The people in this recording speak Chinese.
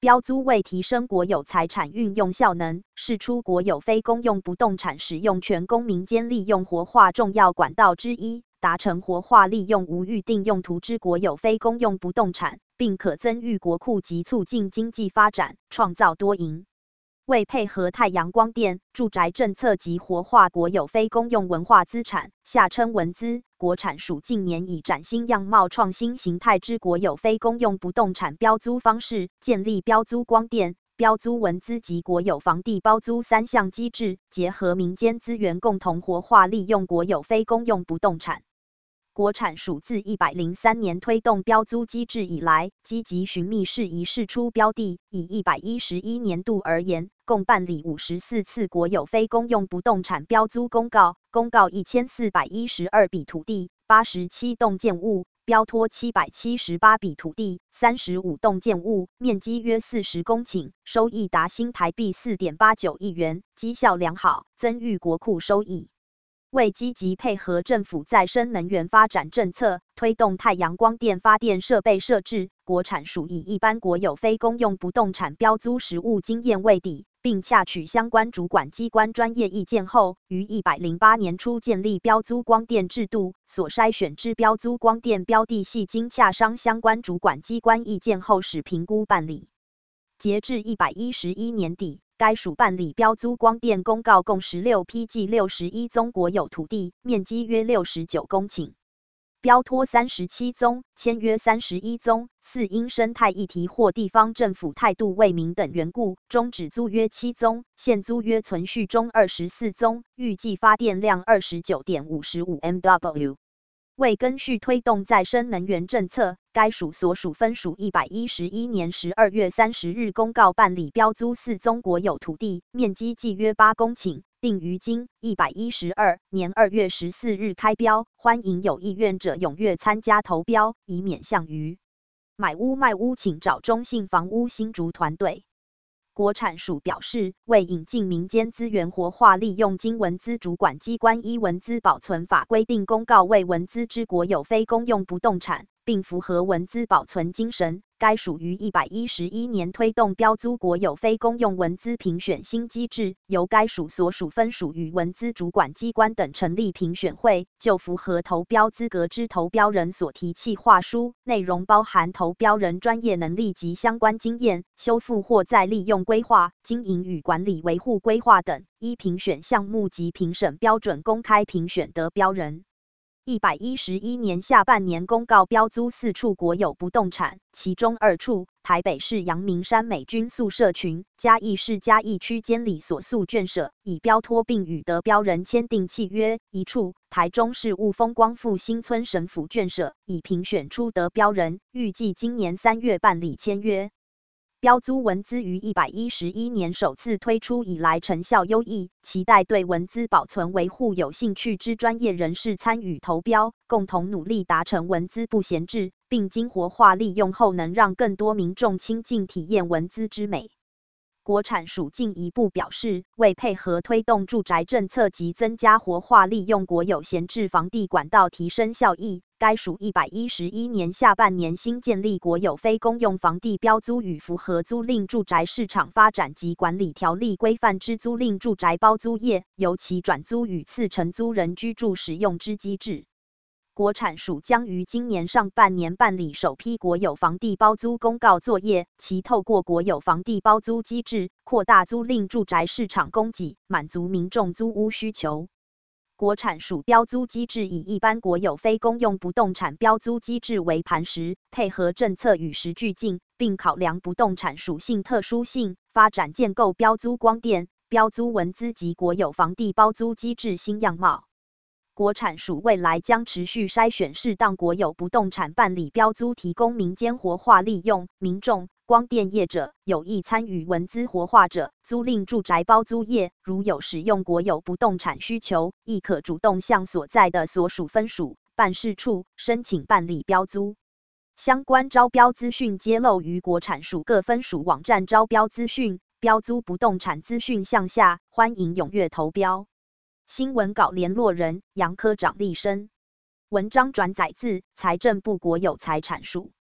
标租为提升国有财产运用效能，释出国有非公用不动产使用权供民间利用活化重要管道之一，达成活化利用无预定用途之国有非公用不动产，并可增裕国库及促进经济发展，创造多赢。为配合太阳光电、住宅政策及活化国有非公用文化资产（下称文资），国产署近年以崭新样貌、创新形态之国有非公用不动产标租方式，建立标租光电、标租文资及国有房地包租三项机制，结合民间资源，共同活化利用国有非公用不动产。国产署自103年推动标租机制以来，积极寻觅适宜释出标的，以111年度而言，共办理54次国有非公用不动产标租公告，公告1412笔土地、87栋建物，标托778笔土地、35栋建物，面积约40公顷，收益达新台币4.89亿元，绩效良好，增裕国库收益。为积极配合政府再生能源发展政策，推动太阳光电发电设备设置，国产署以一般国有非公用不动产标租实务经验为底，并洽取相关主管机关专业意见后，于108年初建立标租光电制度，所筛选之标租光电标的系经洽商相关主管机关意见后使评估办理。截至111年底，该署办理标租光电公告共16批计61宗国有土地，面积约69公顷，标托37宗，签约31宗。4因生态议题或地方政府态度未明等缘故，终止租约7宗，现租约存续中24宗，预计发电量29.55 MW。为根续推动再生能源政策，该署所属分署111年12月30日公告办理标租4宗国有土地，面积计约8公顷，定于今112年2月14日开标，欢迎有意愿者踊跃参加投标，以免向于买屋卖屋请找中信房屋新竹团队。国产署表示，为引进民间资源活化利用，经文资主管机关依文资保存法规定公告为文资之国有非公用不动产，并符合文资保存精神，该署于111年推动标租国有非公用文资评选新机制，由该署所属分署与文资主管机关等成立评选会，就符合投标资格之投标人所提企划书，内容包含投标人专业能力及相关经验、修复或再利用规划、经营与管理维护规划等，依评选项目及评审标准公开评选得标人。111年下半年公告标租4处国有不动产，其中2处，台北市阳明山美军宿舍群、嘉义市嘉义区监理所宿眷舍，已标托并与得标人签订契约；1处，台中市雾峰光复新村神府眷舍，已评选出得标人，预计今年3月办理签约。标租文资于111年首次推出以来成效优异，期待对文资保存维护有兴趣之专业人士参与投标，共同努力达成文资不闲置，并经活化利用后能让更多民众亲近体验文资之美。国产署进一步表示，为配合推动住宅政策及增加活化利用国有闲置房地管道提升效益，该署111年下半年新建立国有非公用房地标租与符合租赁住宅市场发展及管理条例规范之租赁住宅包租业，由其转租与次承租人居住使用之机制。国产署将于今年上半年办理首批国有房地包租公告作业，其透过国有房地包租机制，扩大租赁住宅市场供给，满足民众租屋需求。国产署标租机制以一般国有非公用不动产标租机制为磐石，配合政策与时俱进，并考量不动产属性特殊性，发展建构标租光电、标租文资及国有房地包租机制新样貌。国产署未来将持续筛选适当国有不动产办理标租，提供民间活化利用，民众、光电业者、有意参与文资活化者、租赁住宅包租业，如有使用国有不动产需求，亦可主动向所在的所属分署、办事处申请办理标租。相关招标资讯揭露于国产署各分署网站招标资讯、标租不动产资讯项下，欢迎踊跃投标。新闻稿联络人：杨科长立生。文章转载自财政部国有财产署。